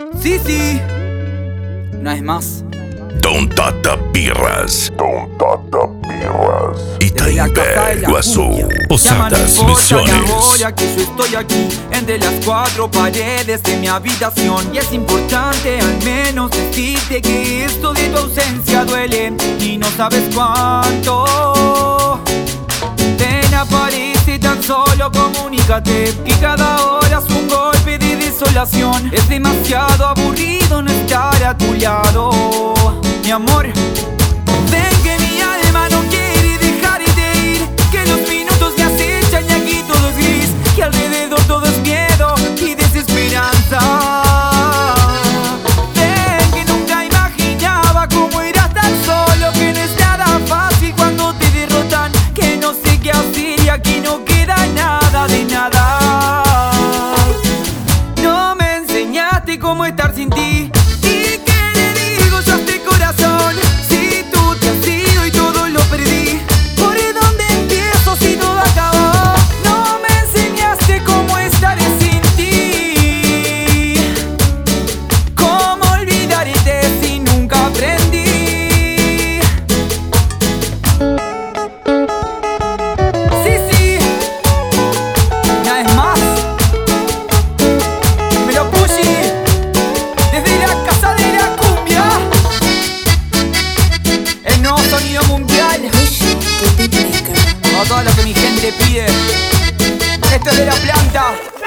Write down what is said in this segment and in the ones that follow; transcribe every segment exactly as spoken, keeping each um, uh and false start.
Sí, sí, una vez más. Tontata Birras. Tontata Birras. Itaimbe, Guazú, Posadas Misiones. Ahora que yo estoy aquí, entre las cuatro paredes de mi habitación. Y es importante al menos decirte que esto de tu ausencia duele y no sabes cuánto. Ven, aparece tan solo, comunícate, que cada hora es un golpe de desolación. Es demasiado aburrido no estar a tu lado, mi amor. Ven que mi alma no quiere dejarte ir, que los minutos me acechan y aquí todo es gris, que alrededor todo es miedo y desesperanza. Ven que nunca imaginaba cómo eras tan solo, que no es nada fácil cuando te derrotan, que no sé qué hacer y aquí no queda nada de nada. No me enseñaste cómo estar sin ti. A todo lo que mi gente pide, esto es de la planta.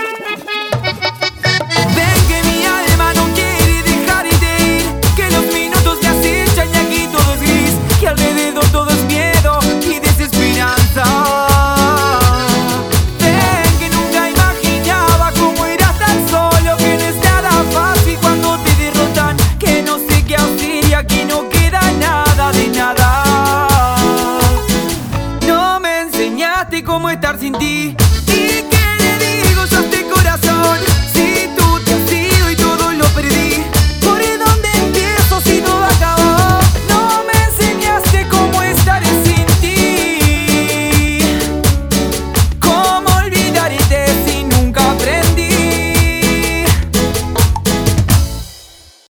Ven que mi alma no quiere dejarte ir, que los minutos me acechan y aquí todo es gris, que alrededor todo es miedo y desesperanza. Ven que nunca imaginaba cómo eras tan solo, que no es nada fácil cuando te derrotan, que no sé qué hacer y aquí no queda nada de nada. Cómo estar sin ti y que